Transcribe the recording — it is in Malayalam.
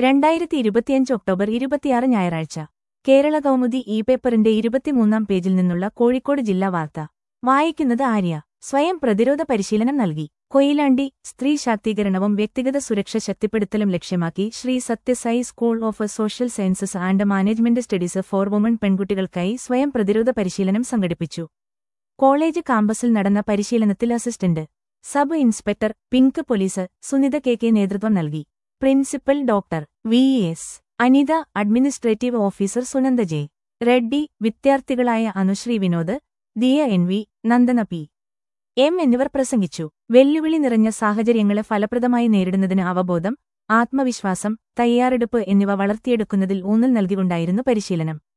2025 ഒക്ടോബർ 26 ഞായറാഴ്ച കേരള കൗമുദി പേപ്പറിന്റെ 23-ാം പേജിൽ നിന്നുള്ള കോഴിക്കോട് ജില്ലാ വാർത്ത വായിക്കുന്നത് ആര്യ. സ്വയം പ്രതിരോധ പരിശീലനം നൽകി. കൊയിലാണ്ടി. സ്ത്രീ ശാക്തീകരണവും വ്യക്തിഗത സുരക്ഷ ശക്തിപ്പെടുത്തലും ലക്ഷ്യമാക്കി Shri Sathya Sai school of social sciences and management studies for women പെൺകുട്ടികൾക്കായി സ്വയം പ്രതിരോധ പരിശീലനം സംഘടിപ്പിച്ചു. കോളേജ് കാമ്പസിൽ നടന്ന പരിശീലനത്തിൽ assistant sub inspector pink police Sunitha K നേതൃത്വം നൽകി. Principal doctor V S. Anitha, administrative officer Sunanda J. Reddy, വിദ്യാർത്ഥികളായ അനുശ്രീ വിനോദ്, ദിയ എൻ.വി., നന്ദന പി.എം. എന്നിവർ പ്രസംഗിച്ചു. വെല്ലുവിളി നിറഞ്ഞ സാഹചര്യങ്ങളെ ഫലപ്രദമായി നേരിടുന്നതിന് അവബോധം, ആത്മവിശ്വാസം, തയ്യാറെടുപ്പ് എന്നിവ വളർത്തിയെടുക്കുന്നതിൽ ഊന്നൽ നൽകിക്കൊണ്ടായിരുന്നു പരിശീലനം.